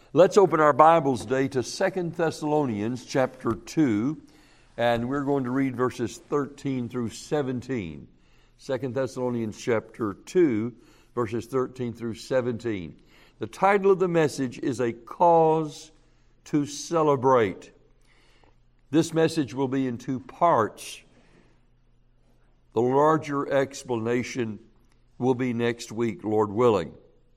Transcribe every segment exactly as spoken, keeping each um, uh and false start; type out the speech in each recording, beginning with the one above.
Let's open our Bibles today to Second Thessalonians chapter two, and we're going to read verses thirteen through seventeen. Second Thessalonians chapter two, verses thirteen through seventeen. The title of the message is A Cause to Celebrate. This message will be in two parts. The larger explanation will be next week, Lord willing.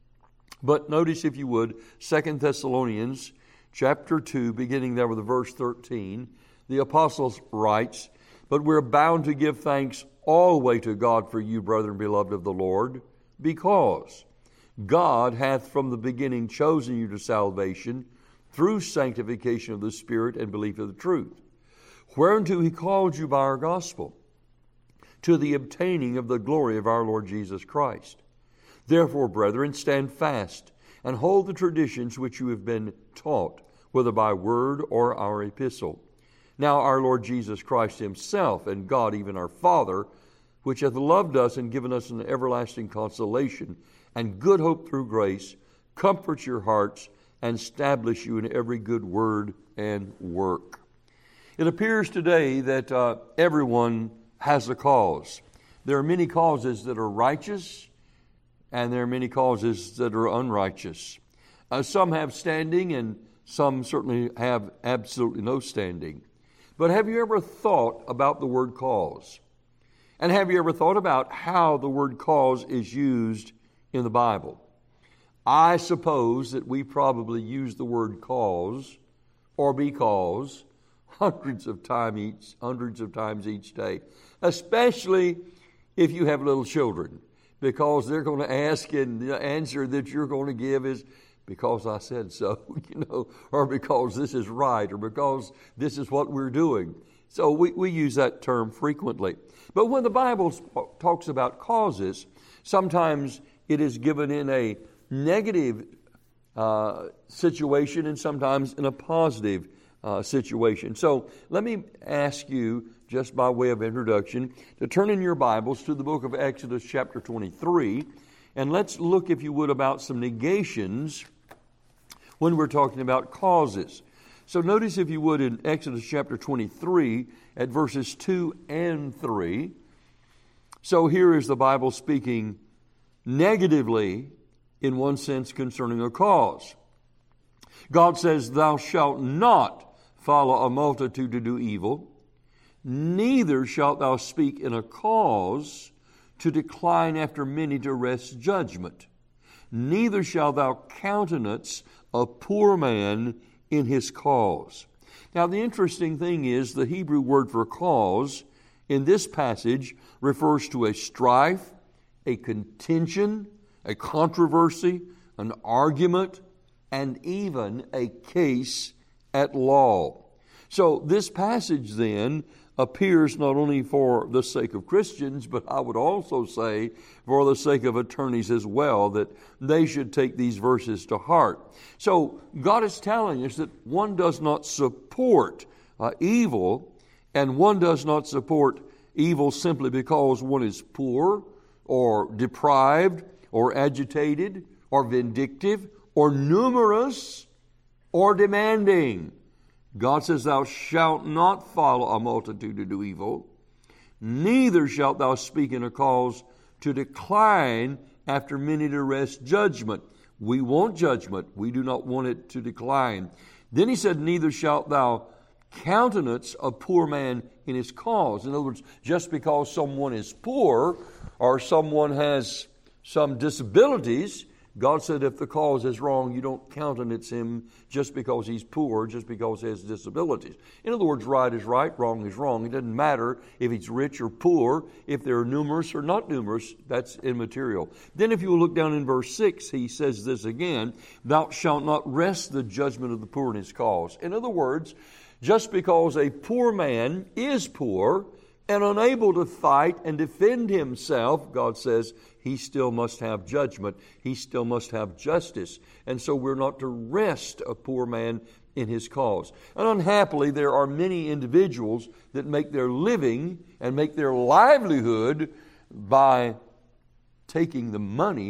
But notice, if you would, Second Thessalonians chapter two, beginning there with verse thirteen, the apostle writes, "But we're bound to give thanks always to God for you, brethren, beloved of the Lord, because God hath from the beginning chosen you to salvation through sanctification of the Spirit and belief of the truth, whereunto he called you by our gospel, to the obtaining of the glory of our Lord Jesus Christ. Therefore, brethren, stand fast and hold the traditions which you have been taught, whether by word or our epistle. Now our Lord Jesus Christ himself, and God even our Father, which hath loved us and given us an everlasting consolation and good hope through grace, comfort your hearts and establish you in every good word and work." It appears today that uh, everyone has a cause. There are many causes that are righteous, and there are many causes that are unrighteous. Uh, some have standing, and some certainly have absolutely no standing. But have you ever thought about the word cause? And have you ever thought about how the word cause is used in the Bible? I suppose that we probably use the word cause or because hundreds of time each, hundreds of times each day, especially if you have little children. Because they're going to ask, and the answer that you're going to give is, because I said so, you know, or because this is right, or because this is what we're doing. So we, we use that term frequently. But when the Bible talks about causes, sometimes it is given in a negative uh, situation and sometimes in a positive uh, situation. So let me ask you, just by way of introduction, to turn in your Bibles to the book of Exodus chapter twenty-three, and let's look, if you would, about some negations when we're talking about causes. So notice, if you would, in Exodus chapter twenty-three at verses two and three. So here is the Bible speaking negatively, in one sense, concerning a cause. God says, "Thou shalt not follow a multitude to do evil, neither shalt thou speak in a cause to decline after many to wrest judgment. Neither shalt thou countenance a poor man in his cause." Now, the interesting thing is the Hebrew word for cause in this passage refers to a strife, a contention, a controversy, an argument, and even a case at law. So this passage then appears not only for the sake of Christians, but I would also say for the sake of attorneys as well, that they should take these verses to heart. So God is telling us that one does not support uh, evil, and one does not support evil simply because one is poor or deprived or agitated or vindictive or numerous or demanding. God says, "Thou shalt not follow a multitude to do evil, neither shalt thou speak in a cause to decline after many to wrest judgment." We want judgment. We do not want it to decline. Then he said, "Neither shalt thou countenance a poor man in his cause." In other words, just because someone is poor or someone has some disabilities, God said if the cause is wrong, you don't countenance him just because he's poor, just because he has disabilities. In other words, right is right, wrong is wrong. It doesn't matter if he's rich or poor, if they're numerous or not numerous, that's immaterial. Then if you will look down in verse six, he says this again, "Thou shalt not wrest the judgment of the poor in his cause." In other words, just because a poor man is poor and unable to fight and defend himself, God says, he still must have judgment. He still must have justice. And so we're not to wrest a poor man in his cause. And unhappily, there are many individuals that make their living and make their livelihood by taking the money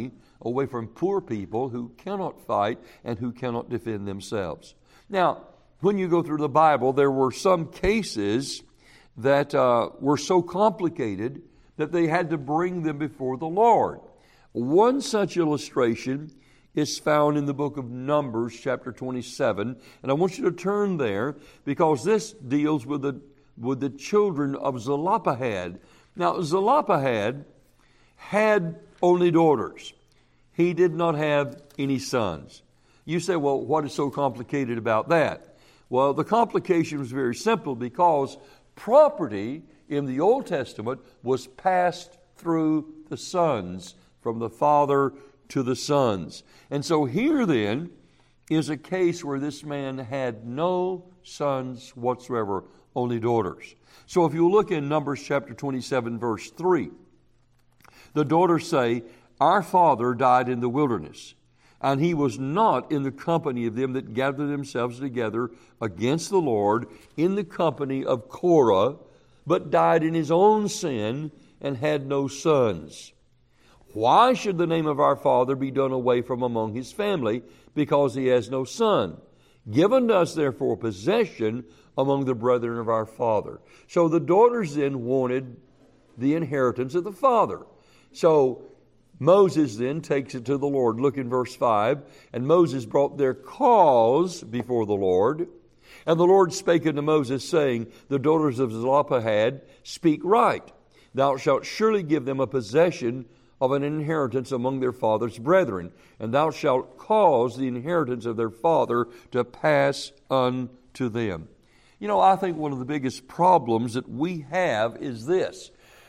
away from poor people who cannot fight and who cannot defend themselves. Now, when you go through the Bible, there were some cases that uh, were so complicated that they had to bring them before the Lord. One such illustration is found in the book of Numbers, chapter twenty-seven, and I want you to turn there because this deals with the with the children of Zelophehad. Now, Zelophehad had only daughters. He did not have any sons. You say, well, what is so complicated about that? Well, the complication was very simple because property in the Old Testament was passed through the sons, from the father to the sons. And so here then is a case where this man had no sons whatsoever, only daughters. So if you look in Numbers chapter twenty-seven, verse three, the daughters say, "Our father died in the wilderness, and he was not in the company of them that gathered themselves together against the Lord in the company of Korah, but died in his own sin and had no sons. Why should the name of our father be done away from among his family, because he has no son? Give unto us therefore possession among the brethren of our father." So the daughters then wanted the inheritance of the father. So Moses then takes it to the Lord. Look in verse five. "And Moses brought their cause before the Lord. And the Lord spake unto Moses, saying, The daughters of Zelophehad speak right. Thou shalt surely give them a possession of an inheritance among their father's brethren, and thou shalt cause the inheritance of their father to pass unto them." You know, I think one of the biggest problems that we have is this,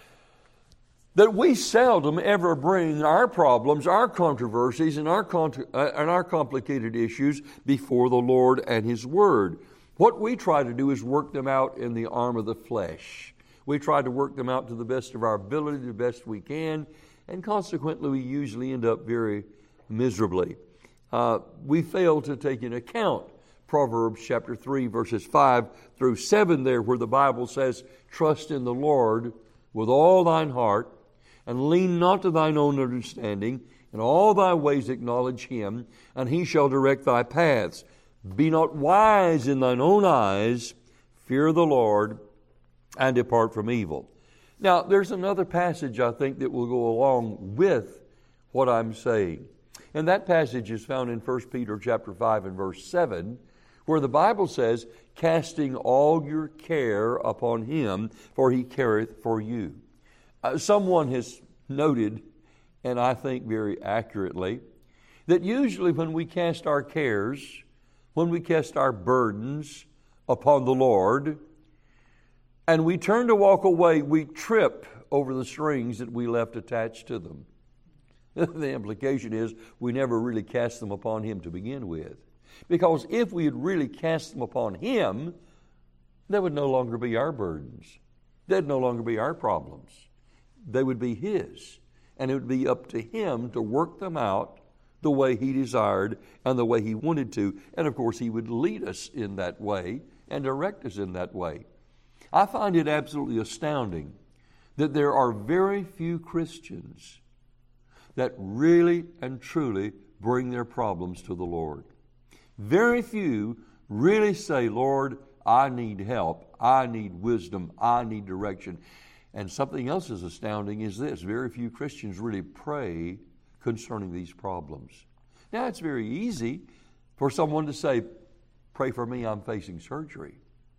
that we seldom ever bring our problems, our controversies, and our, con- uh, and our complicated issues before the Lord and His Word. What we try to do is work them out in the arm of the flesh. We try to work them out to the best of our ability, the best we can, and consequently we usually end up very miserably. Uh, we fail to take into account Proverbs chapter three, verses five through seven there, where the Bible says, "Trust in the Lord with all thine heart, and lean not to thine own understanding. In all thy ways acknowledge Him, and He shall direct thy paths. Be not wise in thine own eyes. Fear the Lord, and depart from evil." Now, there's another passage, I think, that will go along with what I'm saying. And that passage is found in First Peter chapter five and verse seven, where the Bible says, "Casting all your care upon Him, for He careth for you." Uh, someone has noted, and I think very accurately, that usually when we cast our cares, when we cast our burdens upon the Lord, and we turn to walk away, we trip over the strings that we left attached to them. The implication is we never really cast them upon Him to begin with. Because if we had really cast them upon Him, they would no longer be our burdens. They'd no longer be our problems. They would be His. And it would be up to Him to work them out the way He desired and the way He wanted to. And of course, He would lead us in that way and direct us in that way. I find it absolutely astounding that there are very few Christians that really and truly bring their problems to the Lord. Very few really say, "Lord, I need help. I need wisdom. I need direction." And something else is astounding is this. Very few Christians really pray concerning these problems. Now, it's very easy for someone to say, "Pray for me, I'm facing surgery."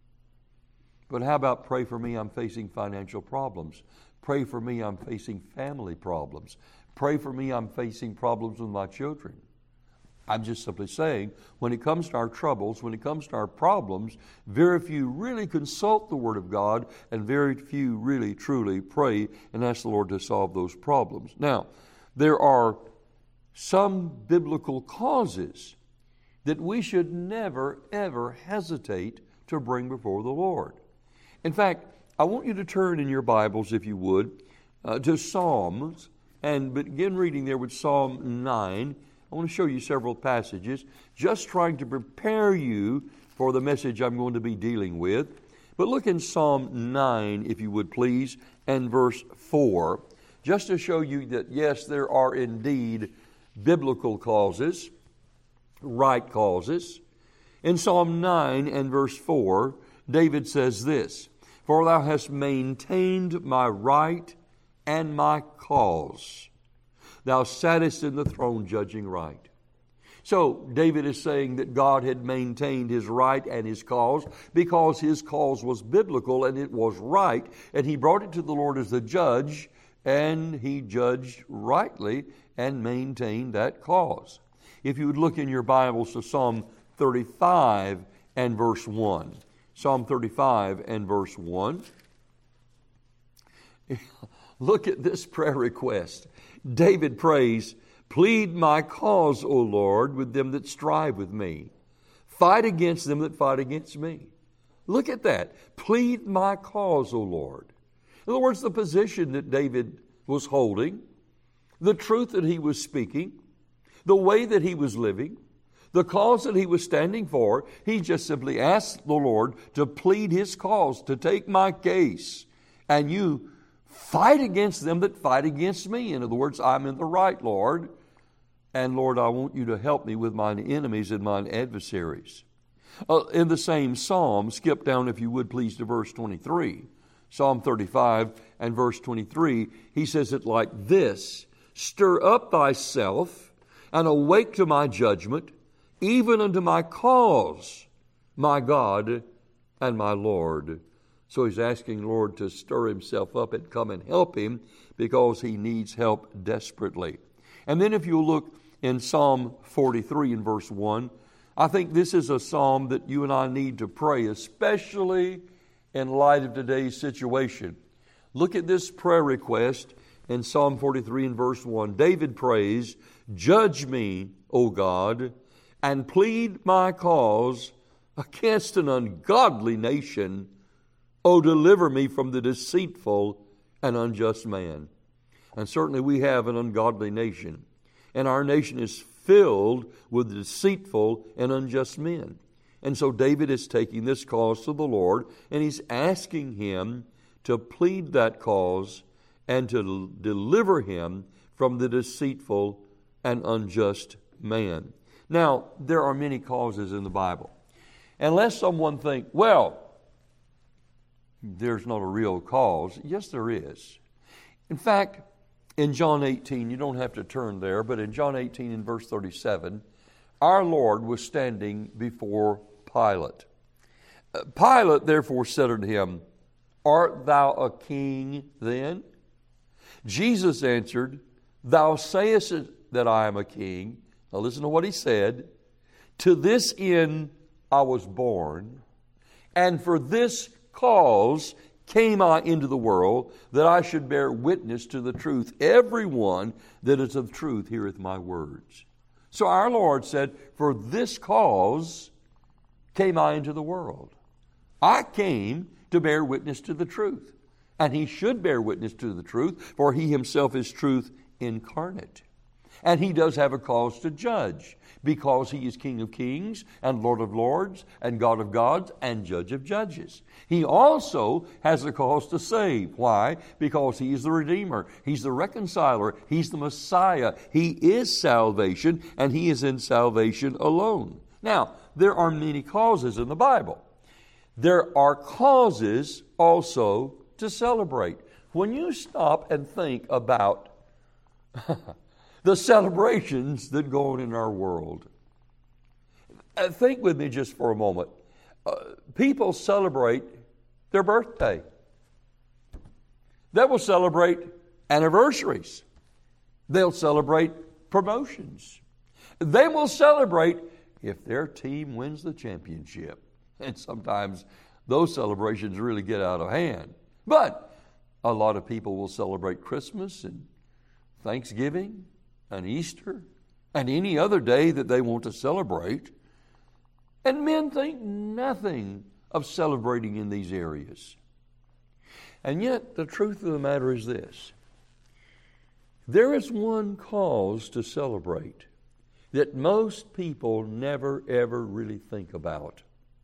But how about pray for me, I'm facing financial problems? Pray for me, I'm facing family problems. Pray for me, I'm facing problems with my children. I'm just simply saying, when it comes to our troubles, when it comes to our problems, very few really consult the Word of God, and very few really, truly pray and ask the Lord to solve those problems. Now, there are some biblical causes that we should never, ever hesitate to bring before the Lord. In fact, I want you to turn in your Bibles, if you would, uh, to Psalms, and begin reading there with Psalm nine. I want to show you several passages, just trying to prepare you for the message I'm going to be dealing with. But look in Psalm nine, if you would please, and verse four, just to show you that, yes, there are indeed biblical causes, right causes. In Psalm nine and verse four, David says this, "For thou hast maintained my right and my cause. Thou sattest in the throne judging right." So David is saying that God had maintained his right and his cause because his cause was biblical and it was right, and he brought it to the Lord as the judge, and he judged rightly and maintained that cause. If you would look in your Bibles to Psalm thirty-five and verse one. Psalm thirty-five and verse one. Look at this prayer request. David prays, "Plead my cause, O Lord, with them that strive with me. Fight against them that fight against me." Look at that. Plead my cause, O Lord. In other words, the position that David was holding, the truth that he was speaking, the way that he was living, the cause that he was standing for, he just simply asked the Lord to plead his cause, to take my case, and you fight against them that fight against me. In other words, I'm in the right, Lord. And Lord, I want you to help me with mine enemies and mine adversaries. Uh, in the same psalm, skip down if you would please to verse twenty-three. Psalm thirty-five and verse twenty-three, he says it like this, "Stir up thyself and awake to my judgment, even unto my cause, my God and my Lord." So he's asking the Lord to stir himself up and come and help him because he needs help desperately. And then if you look in Psalm forty-three and verse one, I think this is a psalm that you and I need to pray, especially in light of today's situation. Look at this prayer request in Psalm forty-three and verse one. David prays, "Judge me, O God, and plead my cause against an ungodly nation. O deliver me from the deceitful and unjust man." And certainly we have an ungodly nation. And our nation is filled with deceitful and unjust men. And so David is taking this cause to the Lord, and he's asking him to plead that cause and to deliver him from the deceitful and unjust man. Now, there are many causes in the Bible. Unless someone think, well, there's not a real cause. Yes, there is. In fact, in John eighteen, you don't have to turn there, but in John eighteen in verse thirty-seven, our Lord was standing before Pilate. Uh, Pilate therefore said unto him, "Art thou a king then?" Jesus answered, "Thou sayest that I am a king." Now listen to what he said. "To this end I was born, and for this cause came I into the world, that I should bear witness to the truth. Everyone that is of truth heareth my words." So our Lord said, "For this cause came I into the world." I came to bear witness to the truth. And he should bear witness to the truth, for he himself is truth incarnate. And he does have a cause to judge, because he is King of kings and Lord of lords and God of gods and Judge of judges. He also has a cause to save. Why? Because he is the Redeemer. He's the Reconciler. He's the Messiah. He is salvation, and he is in salvation alone. Now, there are many causes in the Bible. There are causes also to celebrate. When you stop and think about the celebrations that go on in our world, uh, think with me just for a moment. Uh, people celebrate their birthday. They will celebrate anniversaries. They'll celebrate promotions. They will celebrate if their team wins the championship. And sometimes those celebrations really get out of hand. But a lot of people will celebrate Christmas and Thanksgiving and Easter and any other day that they want to celebrate. And men think nothing of celebrating in these areas. And yet the truth of the matter is this. There is one cause to celebrate that most people never ever really think about.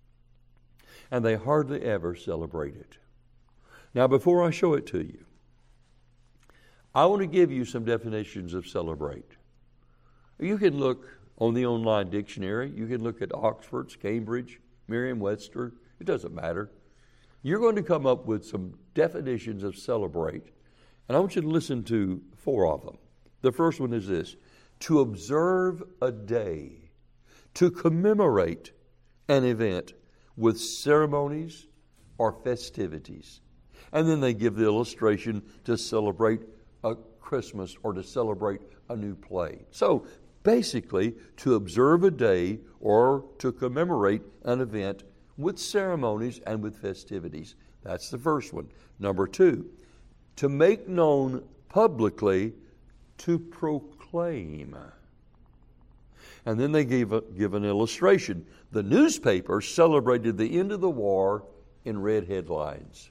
And they hardly ever celebrate it. Now, before I show it to you, I want to give you some definitions of celebrate. You can look on the online dictionary. You can look at Oxford's, Cambridge, Merriam-Webster. It doesn't matter. You're going to come up with some definitions of celebrate. And I want you to listen to four of them. The first one is this: to observe a day, to commemorate an event with ceremonies or festivities. And then they give the illustration to celebrate a Christmas or to celebrate a new play. So basically, to observe a day or to commemorate an event with ceremonies and with festivities. That's the first one. Number two, to make known publicly, to proclaim. And then they gave, a, give an illustration. The newspaper celebrated the end of the war in red headlines.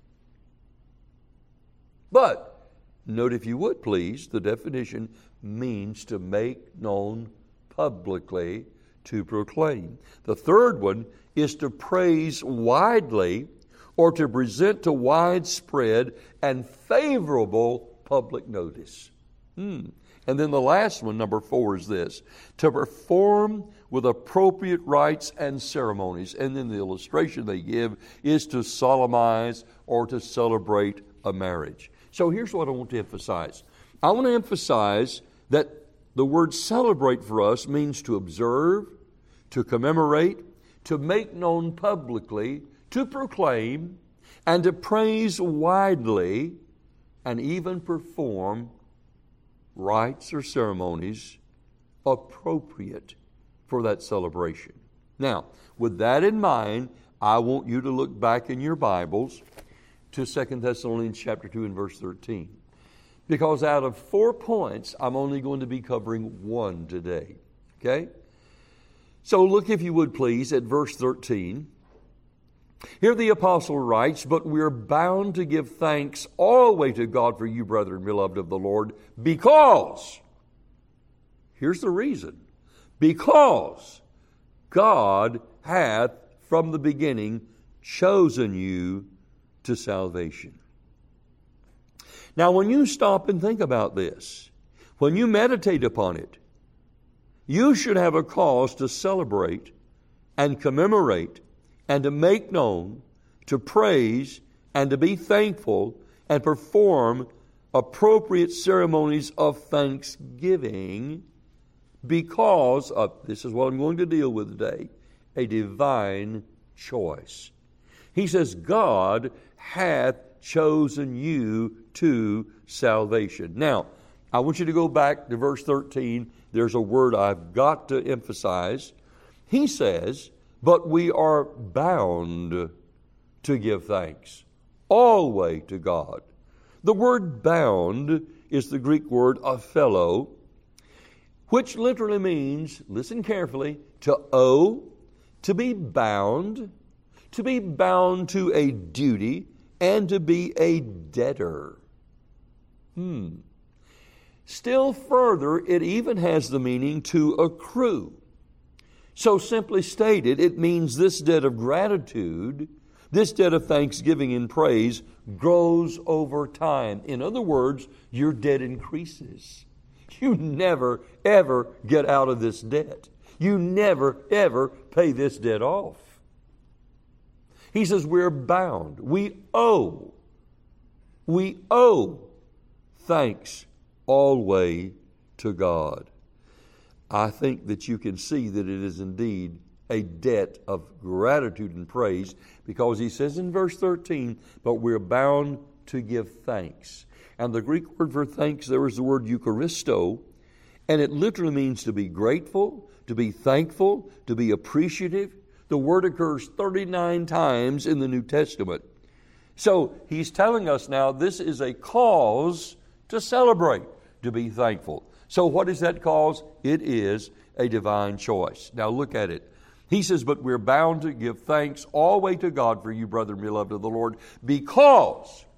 But, note if you would please, the definition means to make known publicly, to proclaim. The third one is to praise widely or to present to widespread and favorable public notice. Hmm. And then the last one, number four, is this: to perform with appropriate rites and ceremonies. And then the illustration they give is to solemnize or to celebrate a marriage. So here's what I want to emphasize. I want to emphasize that the word celebrate for us means to observe, to commemorate, to make known publicly, to proclaim, and to praise widely, and even perform rites or ceremonies appropriate for that celebration. Now, with that in mind, I want you to look back in your Bibles to Second Thessalonians chapter two and verse thirteen. Because out of four points, I'm only going to be covering one today. Okay? So look, if you would please, at verse thirteen. Here the apostle writes, "But we are bound to give thanks always to God for you, brethren, beloved of the Lord, because," here's the reason, "because God hath from the beginning chosen you to salvation." Now, when you stop and think about this, when you meditate upon it, you should have a cause to celebrate and commemorate and to make known, to praise and to be thankful and perform appropriate ceremonies of thanksgiving because of, this is what I'm going to deal with today, a divine choice. He says, God hath chosen you to salvation. Now, I want you to go back to verse thirteen. There's a word I've got to emphasize. He says, "But we are bound to give thanks always to God." The word bound is the Greek word aphello, which literally means, listen carefully, to owe, to be bound, to be bound to a duty, and to be a debtor. Hmm. Still further, it even has the meaning to accrue. So simply stated, it means this debt of gratitude, this debt of thanksgiving and praise grows over time. In other words, your debt increases. You never, ever get out of this debt. You never, ever pay this debt off. He says we're bound. We owe. We owe thanks always to God. I think that you can see that it is indeed a debt of gratitude and praise, because he says in verse thirteen, "But we're bound to give thanks." And the Greek word for thanks there is the word Eucharisto, and it literally means to be grateful, to be thankful, to be appreciative. The word occurs thirty-nine times in the New Testament. So he's telling us now this is a cause to celebrate, to be thankful. So what is that cause? It is a divine choice. Now look at it. He says, "But we're bound to give thanks always to God for you, brethren, beloved of the Lord, because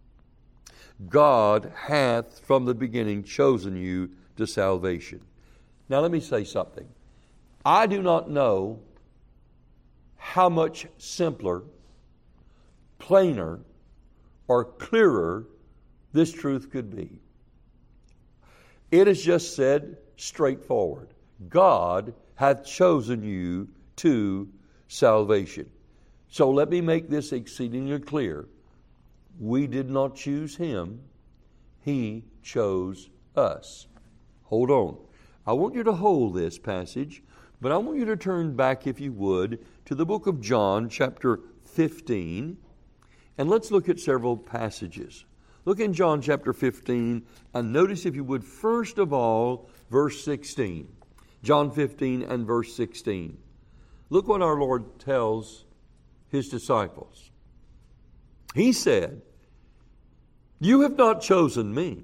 God hath from the beginning chosen you to salvation." Now let me say something. I do not know how much simpler, plainer, or clearer this truth could be. It is just said straightforward. God hath chosen you to salvation. So let me make this exceedingly clear. We did not choose Him. He chose us. Hold on. I want you to hold this passage, but I want you to turn back, if you would, to the book of John, chapter fifteen, and let's look at several passages. Look in John chapter fifteen, and notice, if you would, first of all, verse sixteen. John fifteen and verse sixteen. Look what our Lord tells His disciples. He said, "You have not chosen me,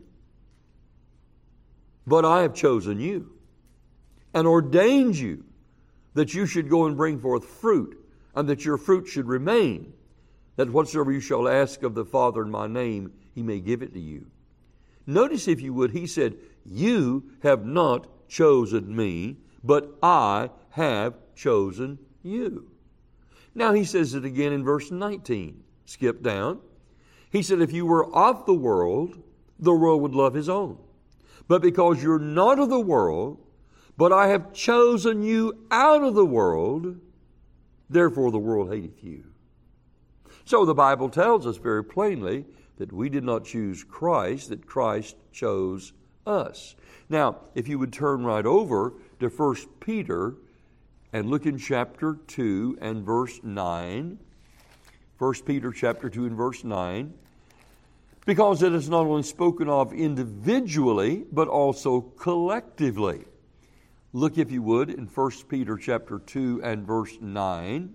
but I have chosen you, and ordained you that you should go and bring forth fruit, and that your fruit should remain, that whatsoever you shall ask of the Father in my name, He may give it to you." Notice, if you would, He said, "You have not chosen me, but I have chosen you." Now He says it again in verse nineteen. Skip down. He said, "If you were of the world, the world would love His own. But because you're not of the world, but I have chosen you out of the world, therefore the world hateth you." So the Bible tells us very plainly that we did not choose Christ, that Christ chose us. Now, if you would turn right over to First Peter and look in chapter two and verse nine. First Peter chapter two and verse nine. Because it is not only spoken of individually, but also collectively. Look, if you would, in First Peter chapter two and verse nine.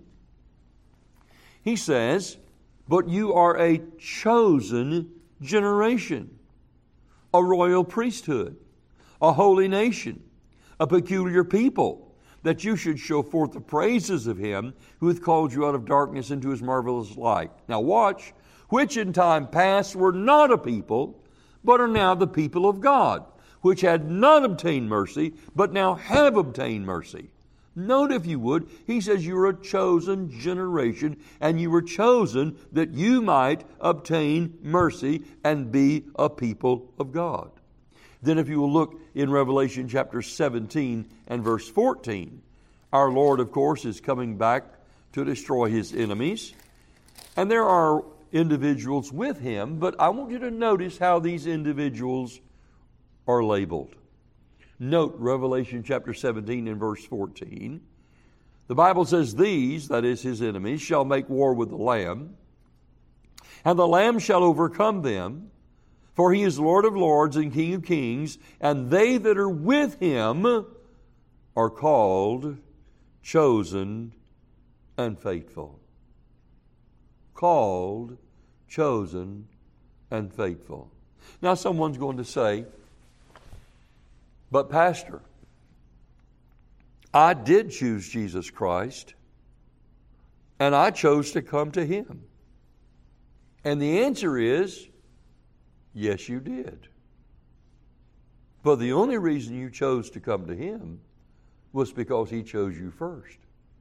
He says, "But you are a chosen generation, a royal priesthood, a holy nation, a peculiar people, that you should show forth the praises of Him who hath called you out of darkness into His marvelous light." Now watch. "Which in time past were not a people, but are now the people of God, which had not obtained mercy, but now have obtained mercy." Note, if you would, He says you're a chosen generation, and you were chosen that you might obtain mercy and be a people of God. Then if you will look in Revelation chapter seventeen and verse fourteen, our Lord, of course, is coming back to destroy His enemies. And there are individuals with Him, but I want you to notice how these individuals are labeled. Note Revelation chapter seventeen and verse fourteen. The Bible says, "These," that is His enemies, "shall make war with the Lamb, and the Lamb shall overcome them, for He is Lord of lords and King of kings, and they that are with Him are called, chosen, and faithful." Called, chosen, and faithful. Now someone's going to say, "But Pastor, I did choose Jesus Christ, and I chose to come to Him." And the answer is, yes, you did. But the only reason you chose to come to Him was because He chose you first.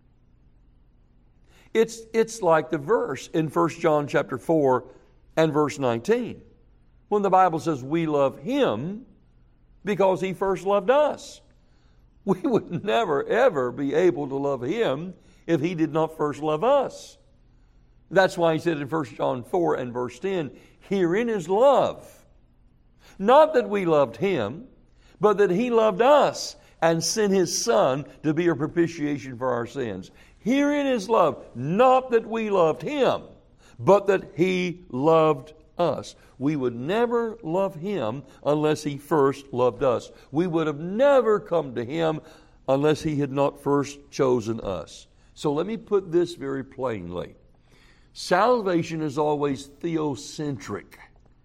It's, it's like the verse in First John chapter four and verse nineteen, when the Bible says we love Him because He first loved us. We would never, ever be able to love Him if He did not first love us. That's why He said in First John four and verse ten, "Herein is love. Not that we loved Him, but that He loved us and sent His Son to be a propitiation for our sins." Herein is love, not that we loved Him, but that He loved us. We would never love Him unless He first loved us. We would have never come to Him unless He had not first chosen us. So let me put this very plainly. Salvation is always theocentric.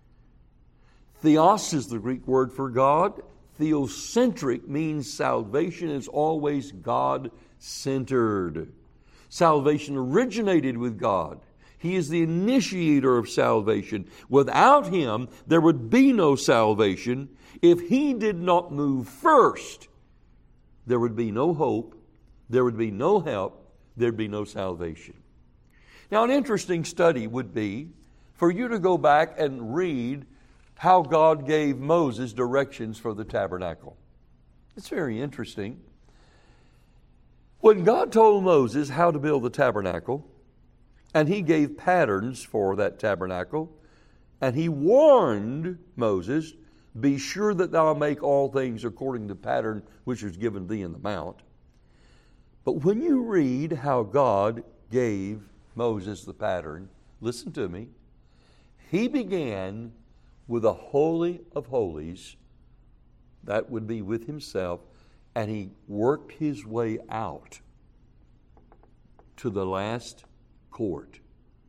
Theos is the Greek word for God. Theocentric means salvation is always God-centered. Salvation originated with God. He is the initiator of salvation. Without Him, there would be no salvation. If He did not move first, there would be no hope, there would be no help, there'd be no salvation. Now, an interesting study would be for you to go back and read how God gave Moses directions for the tabernacle. It's very interesting. When God told Moses how to build the tabernacle, and he gave patterns for that tabernacle, and he warned Moses, be sure that thou make all things according to the pattern which was given thee in the mount. But when you read how God gave Moses the pattern, listen to me, he began with the Holy of Holies, that would be with himself, and he worked his way out to the last court.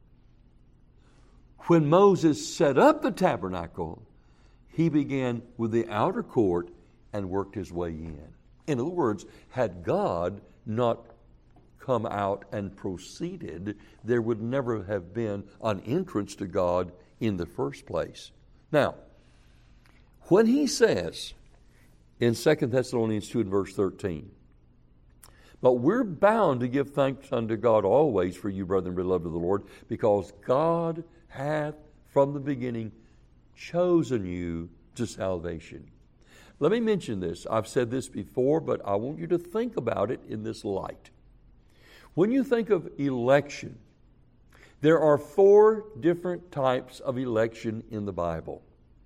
When Moses set up the tabernacle, he began with the outer court and worked his way in. In other words, had God not come out and proceeded, there would never have been an entrance to God in the first place. Now, when he says in Second Thessalonians two and verse thirteen, but we're bound to give thanks unto God always for you, brethren, beloved of the Lord, because God hath from the beginning chosen you to salvation. Let me mention this. I've said this before, but I want you to think about it in this light. When you think of election, there are four different types of election in the Bible.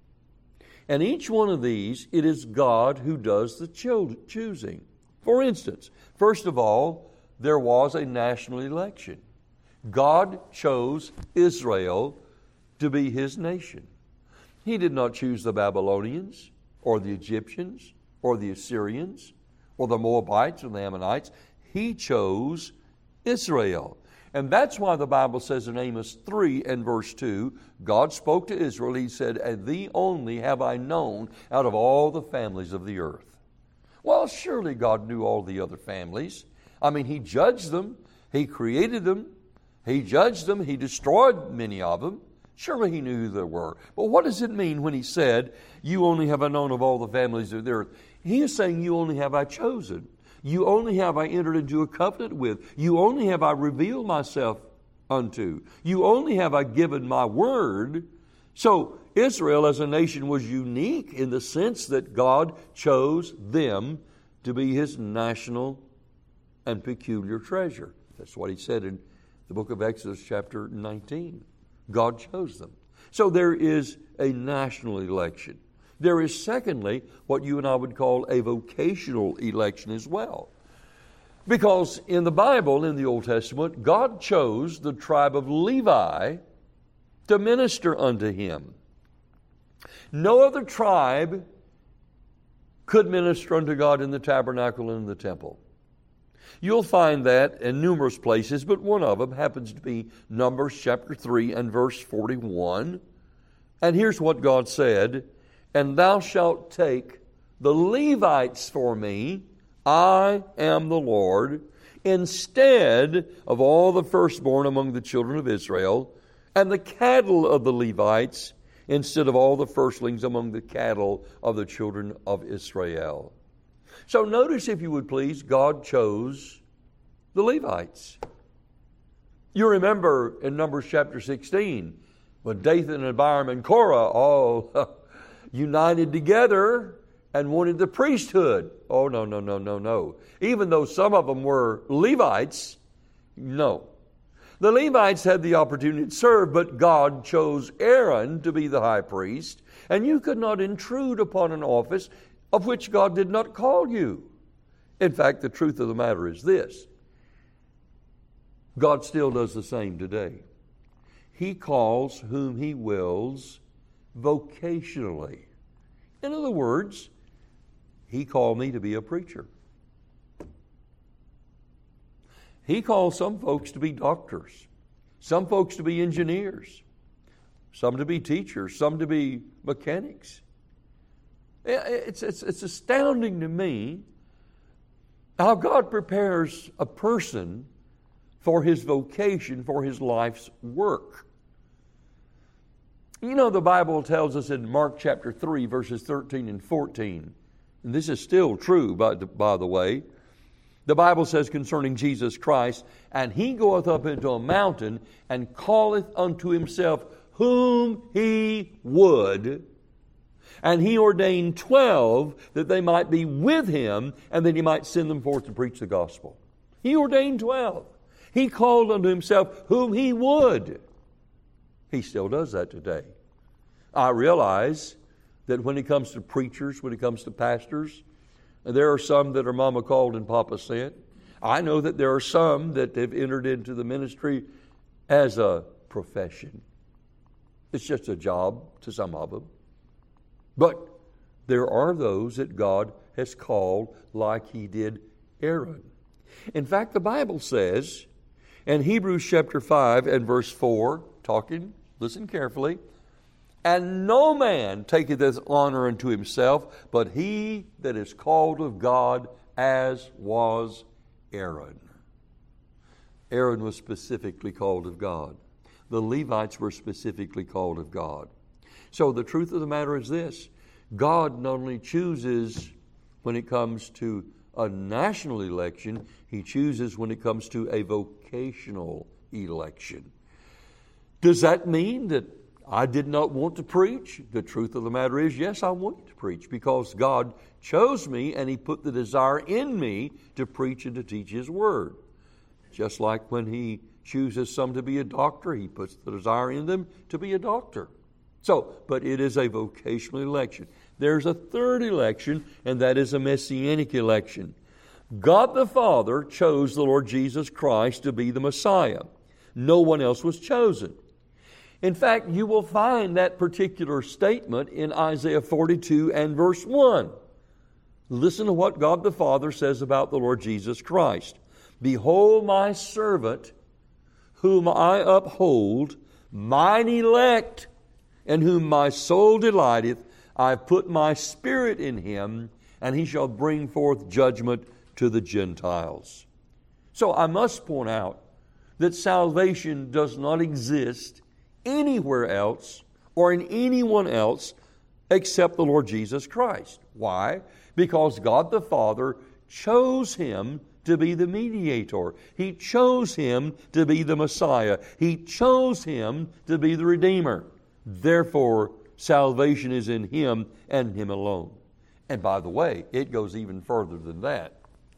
And each one of these, it is God who does the cho- choosing. For instance, first of all, there was a national election. God chose Israel to be his nation. He did not choose the Babylonians or the Egyptians or the Assyrians or the Moabites or the Ammonites. He chose Israel. And that's why the Bible says in Amos three and verse two, God spoke to Israel. He said, and thee only have I known out of all the families of the earth. Well, surely God knew all the other families. I mean, he judged them. He created them. He judged them. He destroyed many of them. Surely he knew who they were. But what does it mean when he said, you only have I known of all the families of the earth? He is saying, you only have I chosen. You only have I entered into a covenant with. You only have I revealed myself unto. You only have I given my word. So Israel as a nation was unique in the sense that God chose them to be his national and peculiar treasure. That's what he said in the book of Exodus chapter nineteen. God chose them. So there is a national election. There is, secondly, what you and I would call a vocational election as well. Because in the Bible, in the Old Testament, God chose the tribe of Levi to minister unto him. No other tribe could minister unto God in the tabernacle and in the temple. You'll find that in numerous places, but one of them happens to be Numbers chapter three and verse forty-one. And here's what God said, and thou shalt take the Levites for me, I am the Lord, instead of all the firstborn among the children of Israel, and the cattle of the Levites, instead of all the firstlings among the cattle of the children of Israel. So notice, if you would please, God chose the Levites. You remember in Numbers chapter sixteen, when Dathan and Abiram and Korah all united together and wanted the priesthood. Oh, no, no, no, no, no. Even though some of them were Levites, no. The Levites had the opportunity to serve, but God chose Aaron to be the high priest, and you could not intrude upon an office of which God did not call you. In fact, the truth of the matter is this. God still does the same today. He calls whom he wills vocationally. In other words, he called me to be a preacher. He calls some folks to be doctors, some folks to be engineers, some to be teachers, some to be mechanics. It's, it's, it's astounding to me how God prepares a person for his vocation, for his life's work. You know, the Bible tells us in Mark chapter three, verses thirteen and fourteen, and this is still true, by the, by the way, the Bible says concerning Jesus Christ, and he goeth up into a mountain and calleth unto himself whom he would, And He ordained twelve that they might be with Him and that He might send them forth to preach the gospel. He ordained twelve. He called unto Himself whom He would. He still does that today. I realize that when it comes to preachers, when it comes to pastors, there are some that are mama called and papa sent. I know that there are some that have entered into the ministry as a profession. It's just a job to some of them. But there are those that God has called like He did Aaron. In fact, the Bible says in Hebrews chapter five and verse four, talking, listen carefully, and no man taketh this honor unto himself, but he that is called of God, as was Aaron. Aaron was specifically called of God. The Levites were specifically called of God. So the truth of the matter is this: God not only chooses when it comes to a national election, He chooses when it comes to a vocational election. Does that mean that I did not want to preach? The truth of the matter is, yes, I wanted to preach because God chose me and He put the desire in me to preach and to teach His Word. Just like when He chooses some to be a doctor, He puts the desire in them to be a doctor. So, but it is a vocational election. There's a third election, and that is a messianic election. God the Father chose the Lord Jesus Christ to be the Messiah. No one else was chosen. In fact, you will find that particular statement in Isaiah forty-two and verse one. Listen to what God the Father says about the Lord Jesus Christ. Behold my servant, whom I uphold, mine elect, in whom my soul delighteth. I have put my spirit in him, and he shall bring forth judgment to the Gentiles. So I must point out that salvation does not exist anywhere else or in anyone else except the Lord Jesus Christ. Why? Because God the Father chose Him to be the mediator. He chose Him to be the Messiah. He chose Him to be the Redeemer. Therefore, salvation is in Him and Him alone. And by the way, it goes even further than that.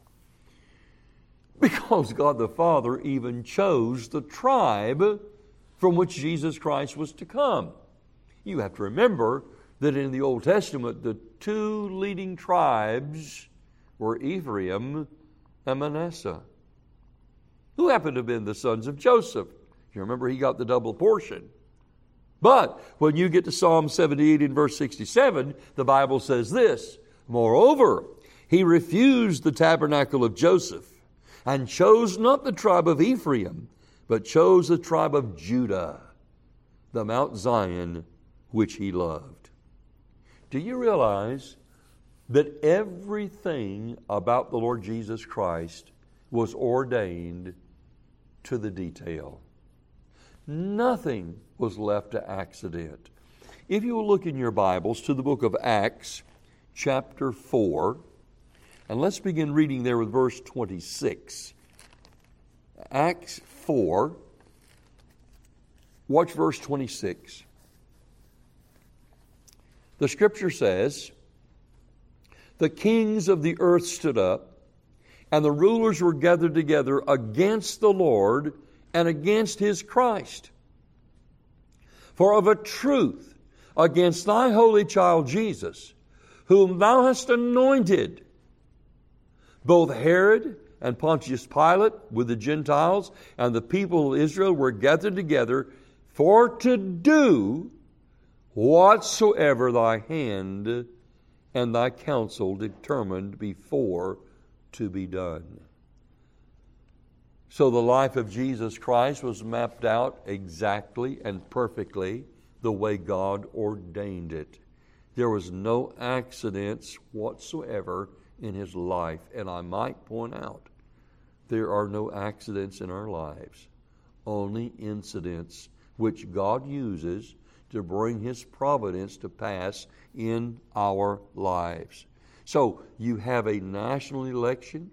Because God the Father even chose the tribe from which Jesus Christ was to come. You have to remember that in the Old Testament, the two leading tribes were Ephraim and Manasseh, who happened to have been the sons of Joseph. You remember he got the double portion. But when you get to Psalm seventy-eight in verse sixty-seven, the Bible says this: Moreover, he refused the tabernacle of Joseph, and chose not the tribe of Ephraim, but chose the tribe of Judah, the Mount Zion, which he loved. Do you realize that everything about the Lord Jesus Christ was ordained to the detail? Nothing was left to accident. If you will look in your Bibles to the book of Acts, chapter four, and let's begin reading there with verse twenty-six. Acts four, watch verse twenty-six. The Scripture says, the kings of the earth stood up, and the rulers were gathered together against the Lord and against His Christ. For of a truth, against thy holy child Jesus, whom thou hast anointed, both Herod and Pontius Pilate with the Gentiles and the people of Israel were gathered together for to do whatsoever thy hand and thy counsel determined before to be done. So the life of Jesus Christ was mapped out exactly and perfectly the way God ordained it. There was no accidents whatsoever in His life. And I might point out, there are no accidents in our lives, only incidents which God uses to bring His providence to pass in our lives. So you have a national election,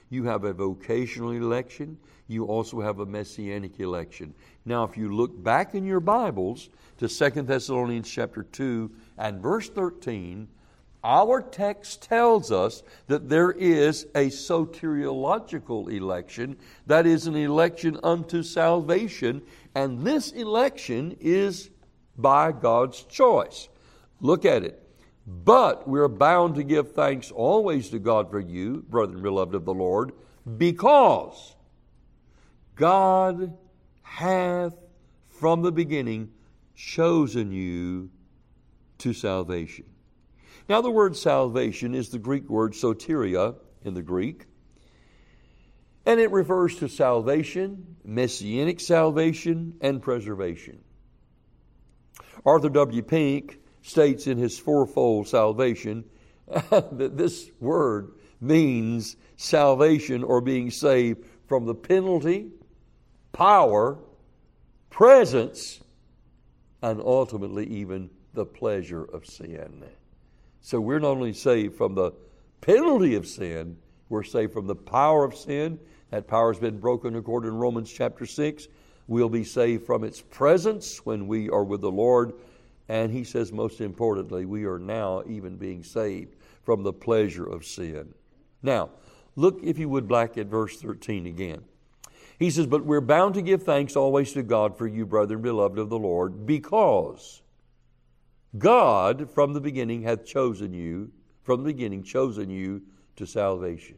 You have a vocational election. You also have a messianic election. Now, if you look back in your Bibles to Second Thessalonians chapter two and verse thirteen, our text tells us that there is a soteriological election, that is an election unto salvation, and this election is by God's choice. Look at it. But we're bound to give thanks always to God for you, brethren beloved of the Lord, because God hath from the beginning chosen you to salvation. Now, the word salvation is the Greek word soteria in the Greek, and it refers to salvation, messianic salvation, and preservation. Arthur W. Pink states in his fourfold salvation that this word means salvation or being saved from the penalty, power, presence, and ultimately even the pleasure of sin. So we're not only saved from the penalty of sin, we're saved from the power of sin. That power has been broken according to Romans chapter six. We'll be saved from its presence when we are with the Lord. And he says, most importantly, we are now even being saved from the pleasure of sin. Now, look, if you would, back at verse thirteen again. He says, but we're bound to give thanks always to God for you, brethren, beloved of the Lord, because God from the beginning hath chosen you, from the beginning chosen you to salvation.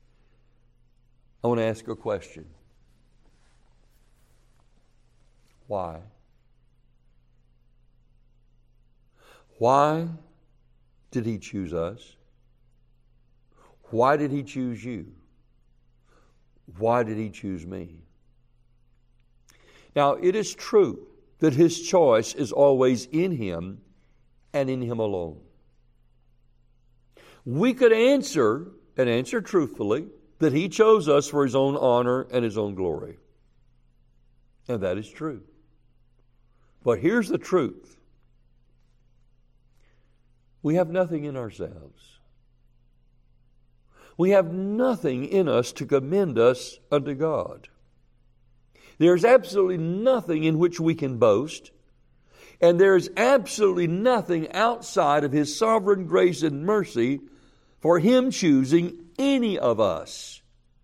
I want to ask a question. Why? Why did he choose us? Why did he choose you? Why did he choose me? Now, it is true that his choice is always in him and in him alone. We could answer, and answer truthfully, that he chose us for his own honor and his own glory. And that is true. But here's the truth. We have nothing in ourselves. We have nothing in us to commend us unto God. There's absolutely nothing in which we can boast, and there's absolutely nothing outside of his sovereign grace and mercy for him choosing any of us.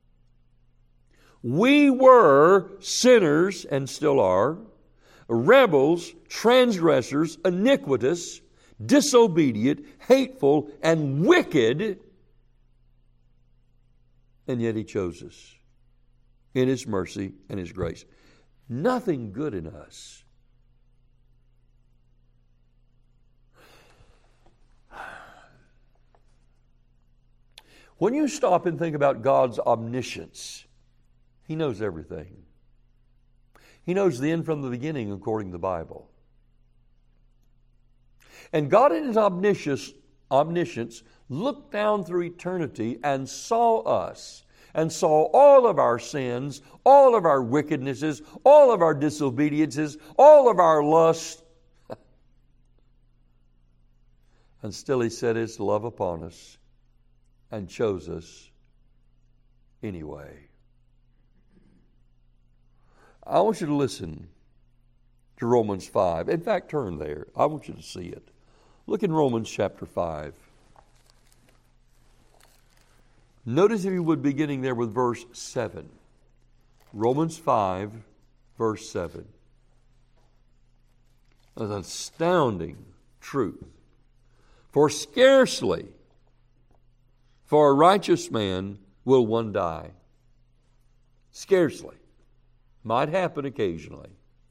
We were sinners, and still are, rebels, transgressors, iniquitous, disobedient, hateful, and wicked, and yet he chose us in his mercy and his grace. Nothing good in us. When you stop and think about God's omniscience, he knows everything. He knows the end from the beginning according to the Bible. And God in his omniscience, omniscience looked down through eternity and saw us, and saw all of our sins, all of our wickednesses, all of our disobediences, all of our lusts. And still he set his love upon us and chose us anyway. I want you to listen to Romans five. In fact, turn there. I want you to see it. Look in Romans chapter five. Notice, if you would, beginning there with verse seven. Romans five, verse seven. An astounding truth. For scarcely for a righteous man will one die. Scarcely. Might happen occasionally.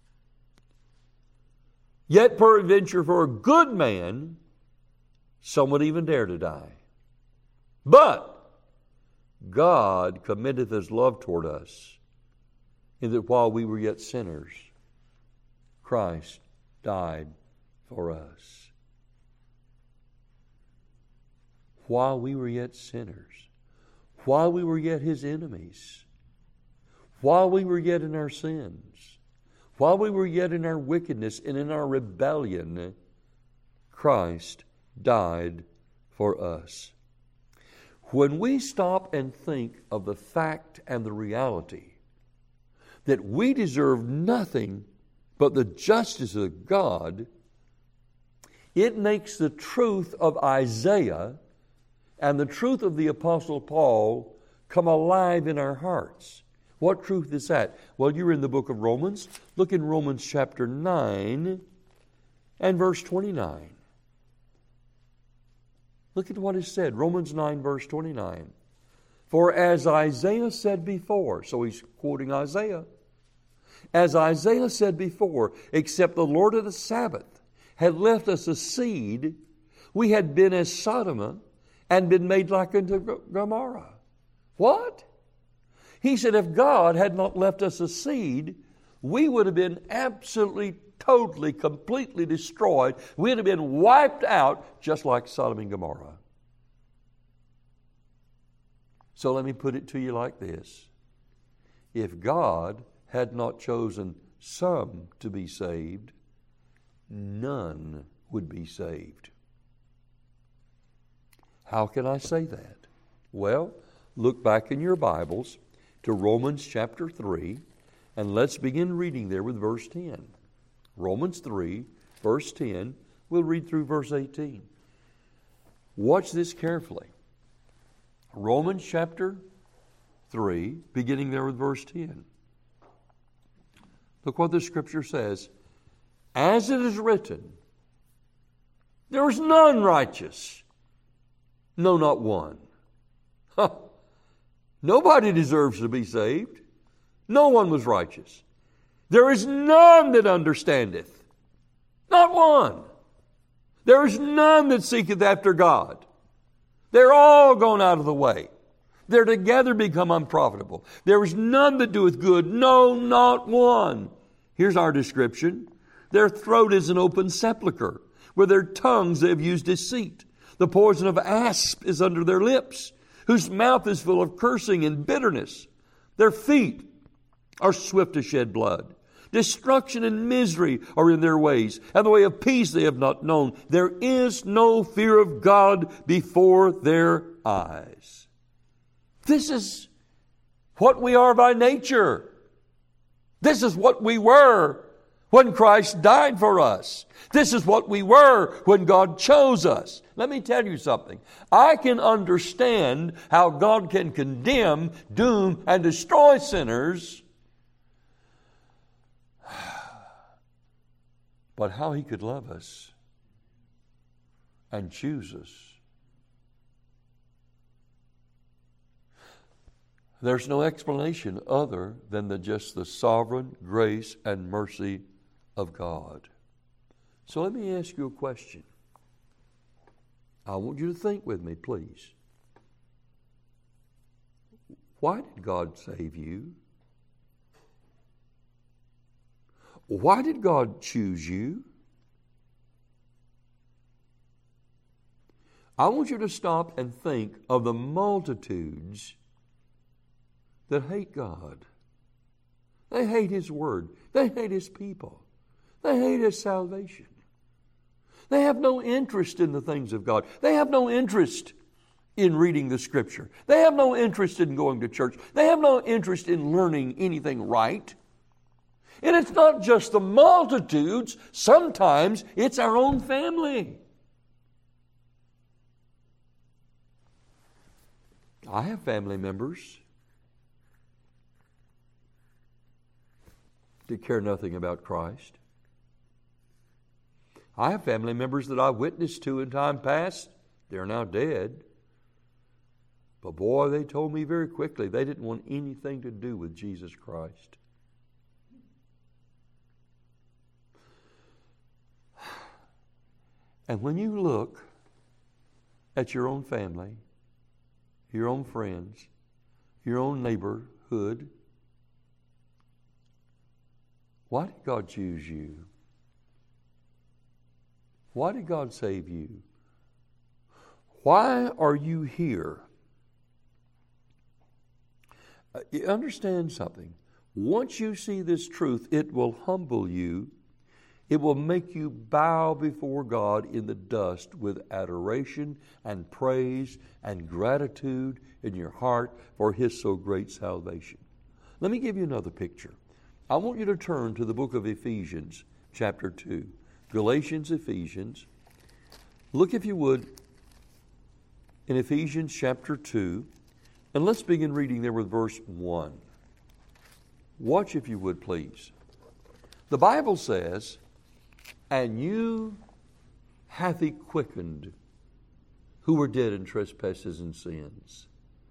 Yet peradventure for a good man, some would even dare to die. But God committeth his love toward us, in that while we were yet sinners, Christ died for us. While we were yet sinners, while we were yet his enemies, while we were yet in our sins, while we were yet in our wickedness and in our rebellion, Christ died for us. when we stop and think of the fact and the reality that we deserve nothing but the justice of God, it makes the truth of Isaiah and the truth of the Apostle Paul come alive in our hearts. What truth is that? Well, you're in the book of Romans. Look in Romans chapter nine and verse twenty-nine. Look at what is said. Romans nine, verse twenty-nine. For as Isaiah said before, so he's quoting Isaiah. As Isaiah said before, except the Lord of the Sabbath had left us a seed, we had been as Sodom and been made like unto Gomorrah. What? He said if God had not left us a seed, we would have been absolutely, totally, completely destroyed. We'd have been wiped out just like Sodom and Gomorrah. So let me put it to you like this. If God had not chosen some to be saved, none would be saved. How can I say that? Well, look back in your Bibles to Romans chapter three, and let's begin reading there with verse ten. Romans three, verse ten. We'll read through verse eighteen. Watch this carefully. Romans chapter three, beginning there with verse ten. Look what the Scripture says. As it is written, there is none righteous, no, not one. Huh. Nobody deserves to be saved. No one was righteous. There is none that understandeth, not one. There is none that seeketh after God. They're all gone out of the way. They're together become unprofitable. There is none that doeth good, no, not one. Here's our description. Their throat is an open sepulchre. With their tongues they have used deceit. The poison of asp is under their lips, whose mouth is full of cursing and bitterness. Their feet are swift to shed blood. Destruction and misery are in their ways, and the way of peace they have not known. There is no fear of God before their eyes. This is what we are by nature. This is what we were when Christ died for us. This is what we were when God chose us. Let me tell you something. I can understand how God can condemn, doom, and destroy sinners, but how He could love us and choose us. There's no explanation other than the, just the sovereign grace and mercy of God. So let me ask you a question. I want you to think with me, please. Why did God save you? Why did God choose you? I want you to stop and think of the multitudes that hate God. They hate His Word. They hate His people. They hate His salvation. They have no interest in the things of God. They have no interest in reading the Scripture. They have no interest in going to church. They have no interest in learning anything right. And it's not just the multitudes. Sometimes it's our own family. I have family members that care nothing about Christ. I have family members that I witnessed to in time past. They're now dead. But boy, they told me very quickly they didn't want anything to do with Jesus Christ. And when you look at your own family, your own friends, your own neighborhood, why did God choose you? Why did God save you? Why are you here? Uh, understand something. Once you see this truth, it will humble you It will make you bow before God in the dust with adoration and praise and gratitude in your heart for His so great salvation. Let me give you another picture. I want you to turn to the book of Ephesians, chapter two. Galatians, Ephesians. Look, if you would, in Ephesians chapter two, and let's begin reading there with verse one. Watch, if you would, please. The Bible says, "And you hath He quickened, who were dead in trespasses and sins."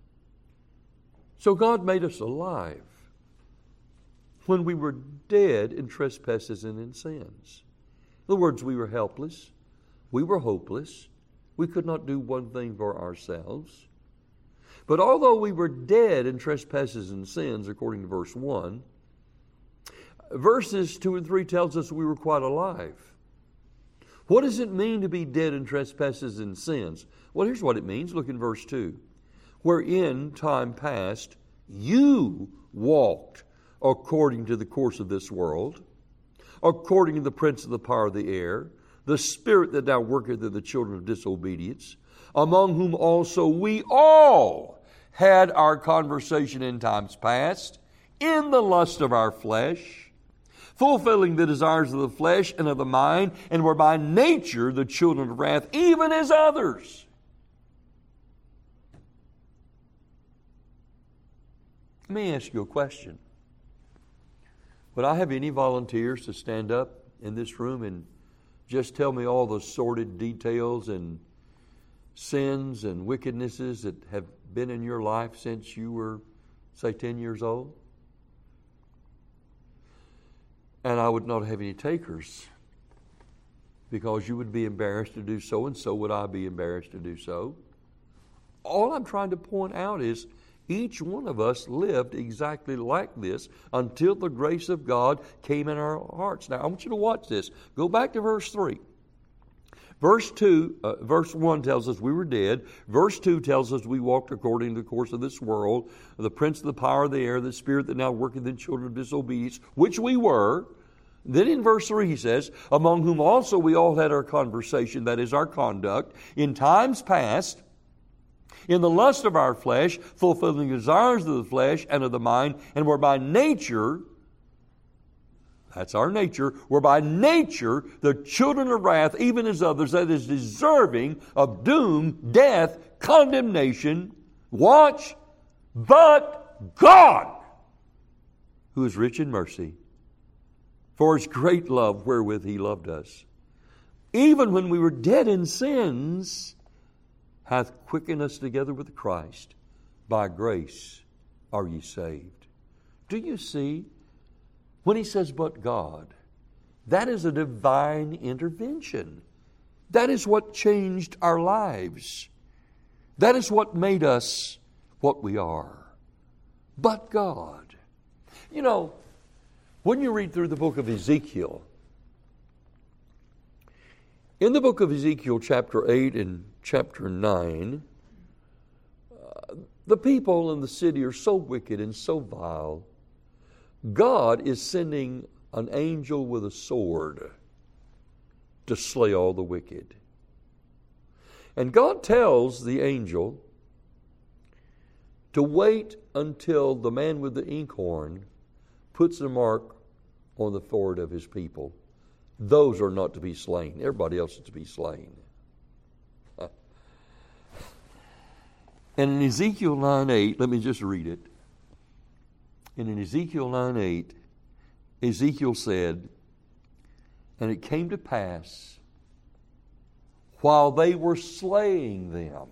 So God made us alive when we were dead in trespasses and in sins. In other words, we were helpless. We were hopeless. We could not do one thing for ourselves. But although we were dead in trespasses and sins, according to verse one, verses two and three tells us we were quite alive. What does it mean to be dead in trespasses and sins? Well, here's what it means. Look in verse two. "Wherein time past you walked according to the course of this world, according to the prince of the power of the air, the spirit that now worketh in the children of disobedience, among whom also we all had our conversation in times past, in the lust of our flesh, fulfilling the desires of the flesh and of the mind, and were by nature the children of wrath, even as others." Let me ask you a question. Would I have any volunteers to stand up in this room and just tell me all the sordid details and sins and wickednesses that have been in your life since you were, say, ten years old? And I would not have any takers, because you would be embarrassed to do so, and so would I be embarrassed to do so. All I'm trying to point out is each one of us lived exactly like this until the grace of God came in our hearts. Now, I want you to watch this. Go back to verse three. Verse two, uh, verse one tells us we were dead. Verse two tells us we walked according to the course of this world, the prince of the power of the air, the spirit that now worketh in children of disobedience, which we were. Then in verse three he says, "Among whom also we all had our conversation," that is our conduct, "in times past, in the lust of our flesh, fulfilling the desires of the flesh and of the mind, and were by nature," that's our nature, "were by nature the children of wrath, even as others," that is, deserving of doom, death, condemnation. Watch, "but God, who is rich in mercy, for His great love wherewith He loved us, even when we were dead in sins, hath quickened us together with Christ. By grace are ye saved." Do you see? When he says, "but God," that is a divine intervention. That is what changed our lives. That is what made us what we are. But God. You know, when you read through the book of Ezekiel, in the book of Ezekiel, chapter eight and chapter nine, uh, the people in the city are so wicked and so vile. God is sending an angel with a sword to slay all the wicked. And God tells the angel to wait until the man with the inkhorn puts a mark on the forehead of his people. Those are not to be slain. Everybody else is to be slain. And in Ezekiel nine eight, let me just read it. And in Ezekiel nine eight, Ezekiel said, "And it came to pass, while they were slaying them,"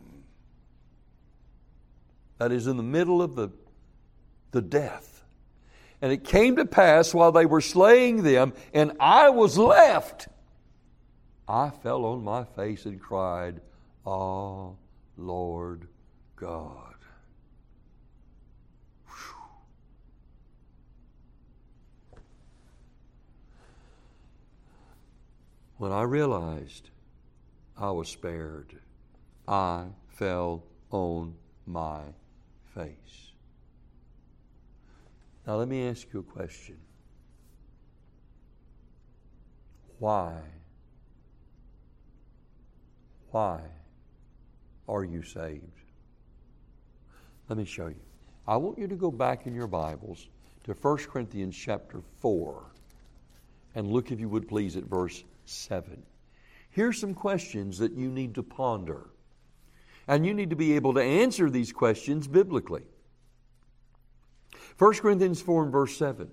that is, in the middle of the, the death, "and it came to pass while they were slaying them, and I was left, I fell on my face and cried, Ah, Lord God." Whew. When I realized I was spared, I fell on my face. Now let me ask you a question. Why? Why are you saved? Let me show you. I want you to go back in your Bibles to First Corinthians chapter four and look, if you would please, at verse seven. Here's some questions that you need to ponder. And you need to be able to answer these questions biblically. First Corinthians four and verse seven.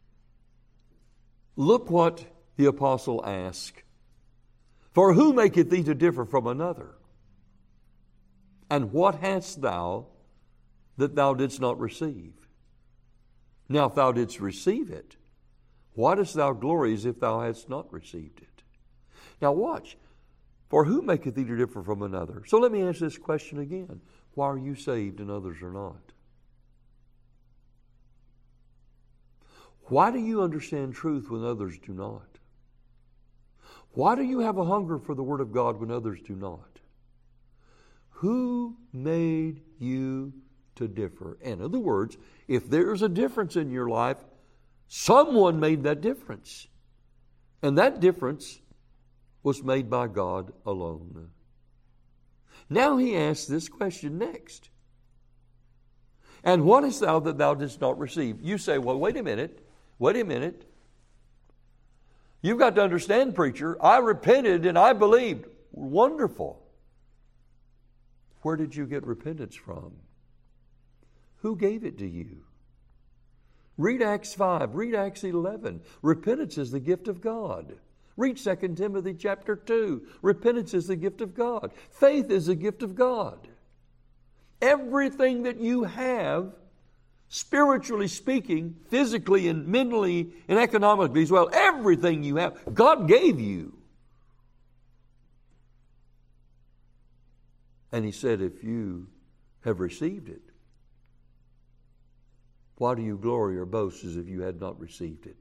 Look what the apostle asked. For who maketh thee to differ from another? And what hast thou that thou didst not receive? Now if thou didst receive it, why dost thou glory as if thou hadst not received it? Now watch. For who maketh thee to differ from another? So let me ask this question again. Why are you saved and others are not? Why do you understand truth when others do not? Why do you have a hunger for the Word of God when others do not? Who made you to differ? In other words, if there's a difference in your life, someone made that difference. And that difference was made by God alone. Now he asks this question next. And what is thou that thou didst not receive? You say, well, wait a minute. Wait a minute. You've got to understand, preacher, I repented and I believed. Wonderful. Where did you get repentance from? Who gave it to you? Read Acts five. Read Acts eleven. Repentance is the gift of God. Read Second Timothy chapter two. Repentance is the gift of God. Faith is the gift of God. Everything that you have, spiritually speaking, physically and mentally and economically as well, everything you have, God gave you. And He said, if you have received it, why do you glory or boast as if you had not received it?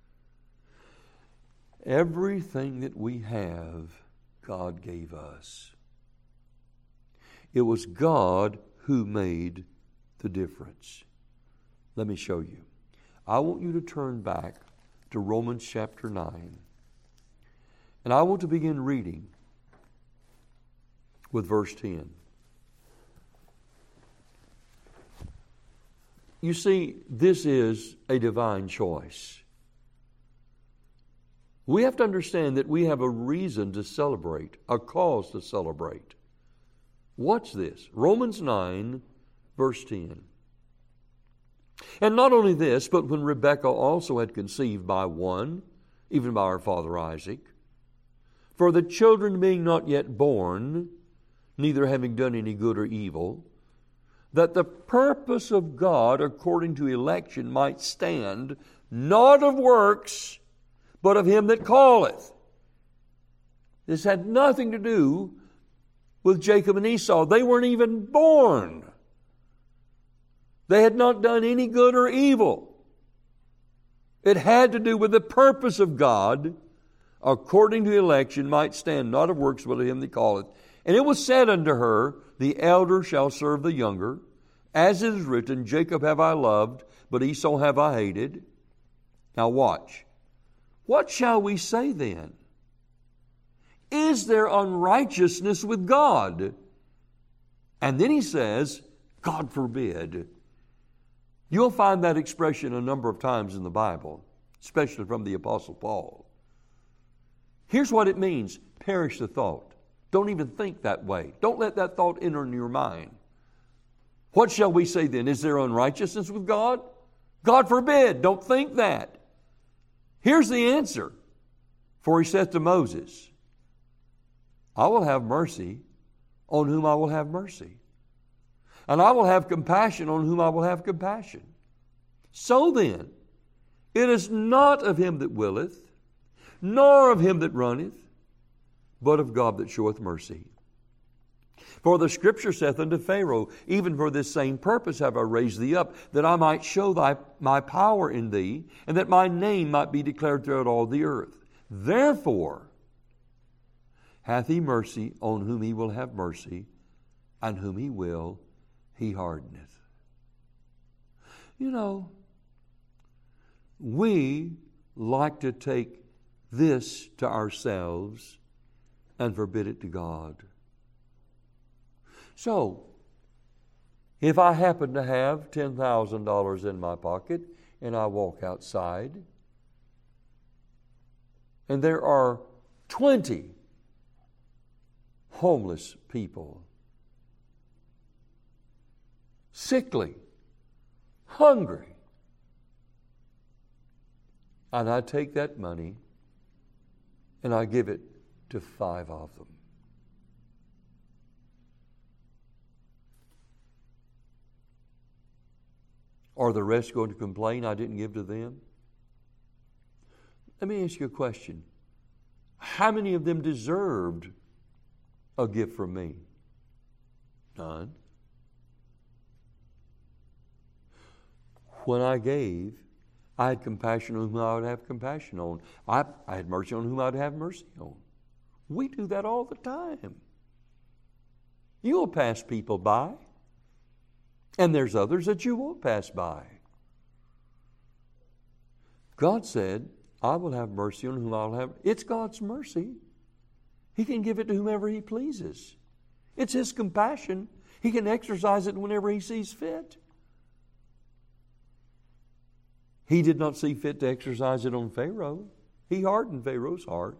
Everything that we have, God gave us. It was God who made the difference. Let me show you. I want you to turn back to Romans chapter nine. And I want to begin reading with verse ten. You see, this is a divine choice. We have to understand that we have a reason to celebrate, a cause to celebrate. Watch this. Romans nine, verse ten. And not only this, but when Rebekah also had conceived by one, even by our father Isaac, for the children being not yet born, neither having done any good or evil, that the purpose of God according to election might stand, not of works, but of him that calleth. This had nothing to do with Jacob and Esau. They weren't even born. They had not done any good or evil. It had to do with the purpose of God, according to election, might stand, not of works, but of him that calleth. And it was said unto her, the elder shall serve the younger, as it is written, Jacob have I loved, but Esau have I hated. Now watch. What shall we say then? Is there unrighteousness with God? And then he says, God forbid. You'll find that expression a number of times in the Bible, especially from the Apostle Paul. Here's what it means. Perish the thought. Don't even think that way. Don't let that thought enter in your mind. What shall we say then? Is there unrighteousness with God? God forbid. Don't think that. Here's the answer. For he saith to Moses, I will have mercy on whom I will have mercy. And I will have compassion on whom I will have compassion. So then, it is not of him that willeth, nor of him that runneth, but of God that showeth mercy. For the Scripture saith unto Pharaoh, even for this same purpose have I raised thee up, that I might show thy my power in thee, and that my name might be declared throughout all the earth. Therefore hath he mercy on whom he will have mercy, and whom he will he hardeneth. You know, we like to take this to ourselves and forbid it to God. So, if I happen to have ten thousand dollars in my pocket and I walk outside and there are twenty homeless people, sickly, hungry, and I take that money and I give it to five of them, are the rest going to complain I didn't give to them? Let me ask you a question. How many of them deserved a gift from me? None. When I gave, I had compassion on whom I would have compassion on. I, I had mercy on whom I would have mercy on. We do that all the time. You will pass people by, and there's others that you won't pass by. God said, I will have mercy on whom I will have. It's God's mercy. He can give it to whomever He pleases. It's His compassion. He can exercise it whenever He sees fit. He did not see fit to exercise it on Pharaoh. He hardened Pharaoh's heart.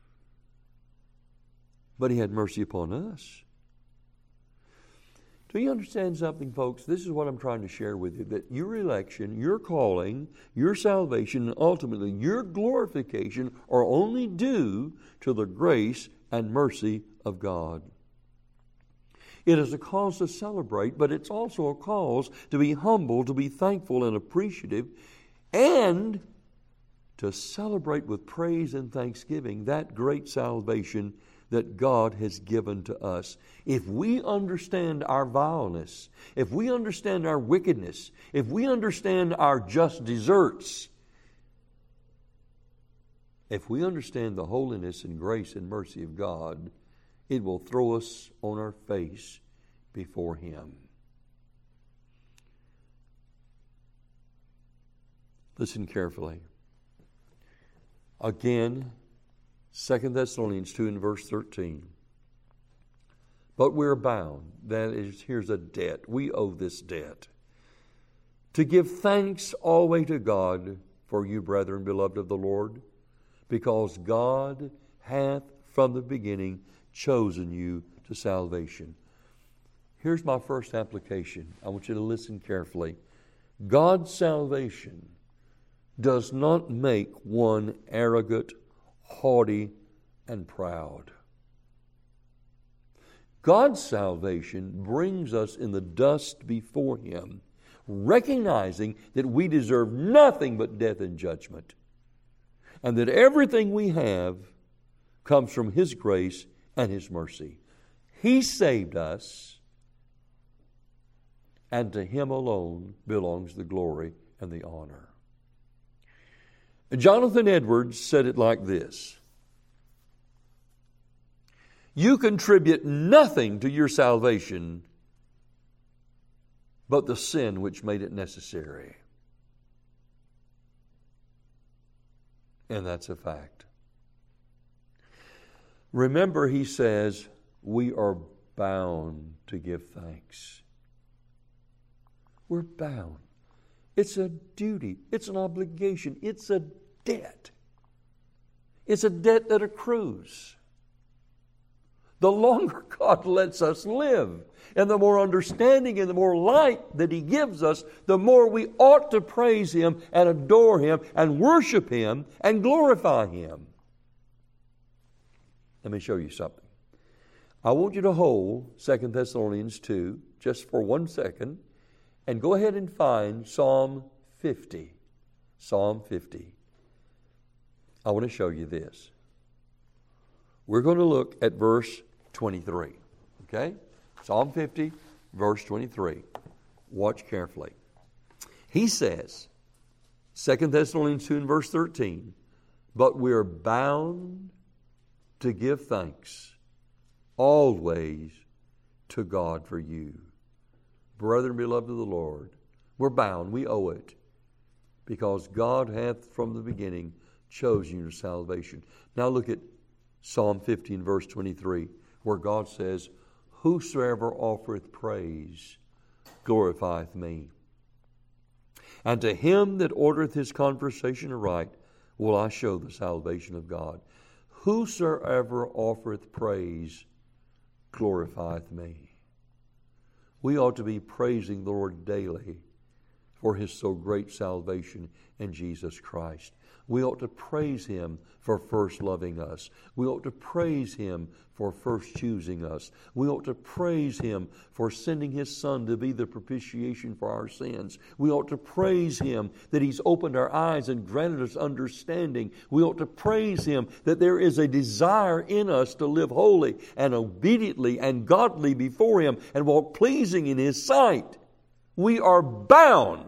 But He had mercy upon us. Do you understand something, folks? This is what I'm trying to share with you, that your election, your calling, your salvation, and ultimately your glorification are only due to the grace and mercy of God. It is a cause to celebrate, but it's also a cause to be humble, to be thankful and appreciative, and to celebrate with praise and thanksgiving that great salvation that God has given to us. If we understand our vileness, if we understand our wickedness, if we understand our just deserts, if we understand the holiness and grace and mercy of God, it will throw us on our face before Him. Listen carefully. Again, Second Thessalonians two and verse thirteen. But we're bound, that is, here's a debt. We owe this debt. To give thanks always to God for you, brethren, beloved of the Lord, because God hath from the beginning chosen you to salvation. Here's my first application. I want you to listen carefully. God's salvation does not make one arrogant, haughty, and proud. God's salvation brings us in the dust before Him, recognizing that we deserve nothing but death and judgment, and that everything we have comes from His grace and His mercy. He saved us, and to Him alone belongs the glory and the honor. Jonathan Edwards said it like this: you contribute nothing to your salvation but the sin which made it necessary. And that's a fact. Remember, he says, we are bound to give thanks. We're bound. It's a duty. It's an obligation. It's a debt. It's a debt that accrues. The longer God lets us live, and the more understanding and the more light that He gives us, the more we ought to praise Him and adore Him and worship Him and glorify Him. Let me show you something. I want you to hold Second Thessalonians two just for one second and go ahead and find Psalm fifty. Psalm fifty. I want to show you this. We're going to look at verse twenty-three. Okay? Psalm fifty, verse twenty-three. Watch carefully. He says, Second Thessalonians two and verse thirteen, but we're bound to give thanks always to God for you. Brethren, beloved of the Lord, we're bound, we owe it, because God hath from the beginning chosen you to salvation. Now look at Psalm fifty and verse twenty-three, where God says, whosoever offereth praise glorifieth me. And to him that ordereth his conversation aright will I show the salvation of God. Whosoever offereth praise glorifieth me. We ought to be praising the Lord daily for His so great salvation in Jesus Christ. We ought to praise Him for first loving us. We ought to praise Him for first choosing us. We ought to praise Him for sending His Son to be the propitiation for our sins. We ought to praise Him that He's opened our eyes and granted us understanding. We ought to praise Him that there is a desire in us to live holy and obediently and godly before Him and walk pleasing in His sight. We are bound.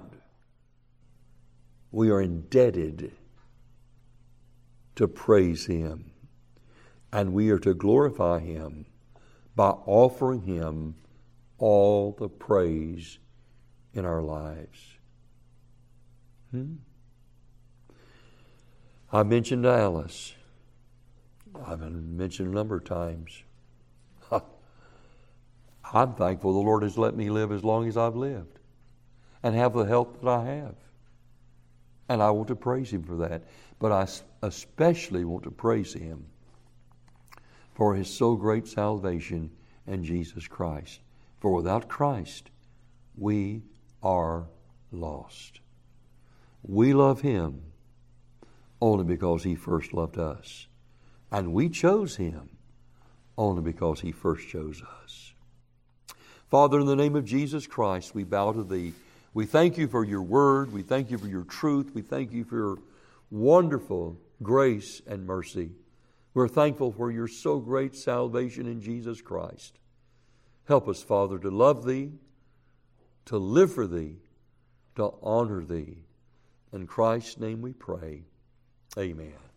We are indebted to praise Him. And we are to glorify Him by offering Him all the praise in our lives. Hmm? I mentioned Alice. I've been mentioned a number of times. I'm thankful the Lord has let me live as long as I've lived and have the health that I have. And I want to praise Him for that. But I especially want to praise Him for His so great salvation in Jesus Christ. For without Christ, we are lost. We love Him only because He first loved us. And we chose Him only because He first chose us. Father, in the name of Jesus Christ, we bow to Thee. We thank You for Your Word. We thank You for Your truth. We thank You for Your wonderful grace and mercy. We're thankful for Your so great salvation in Jesus Christ. Help us, Father, to love Thee, to live for Thee, to honor Thee. In Christ's name we pray. Amen.